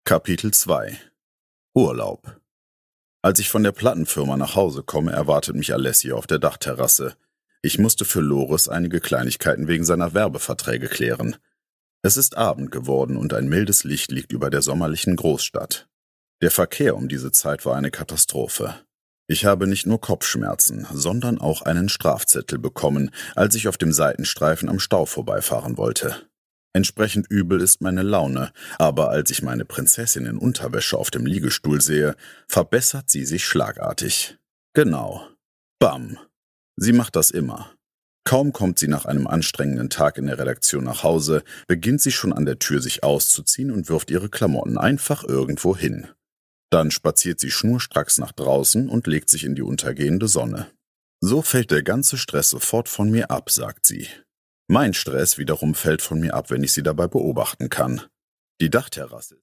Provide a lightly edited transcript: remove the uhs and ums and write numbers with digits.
Kapitel 2 Urlaub. Als ich von der Plattenfirma nach Hause komme, erwartet mich Alessio auf der Dachterrasse. Ich musste für Loris einige Kleinigkeiten wegen seiner Werbeverträge klären. Es ist Abend geworden und ein mildes Licht liegt über der sommerlichen Großstadt. Der Verkehr um diese Zeit war eine Katastrophe. Ich habe nicht nur Kopfschmerzen, sondern auch einen Strafzettel bekommen, als ich auf dem Seitenstreifen am Stau vorbeifahren wollte. Entsprechend übel ist meine Laune, aber als ich meine Prinzessin in Unterwäsche auf dem Liegestuhl sehe, verbessert sie sich schlagartig. Genau. Bam. Sie macht das immer. Kaum kommt sie nach einem anstrengenden Tag in der Redaktion nach Hause, beginnt sie schon an der Tür sich auszuziehen und wirft ihre Klamotten einfach irgendwo hin. Dann spaziert sie schnurstracks nach draußen und legt sich in die untergehende Sonne. So fällt der ganze Stress sofort von mir ab, sagt sie. Mein Stress wiederum fällt von mir ab, wenn ich sie dabei beobachten kann. Die Dachterrasse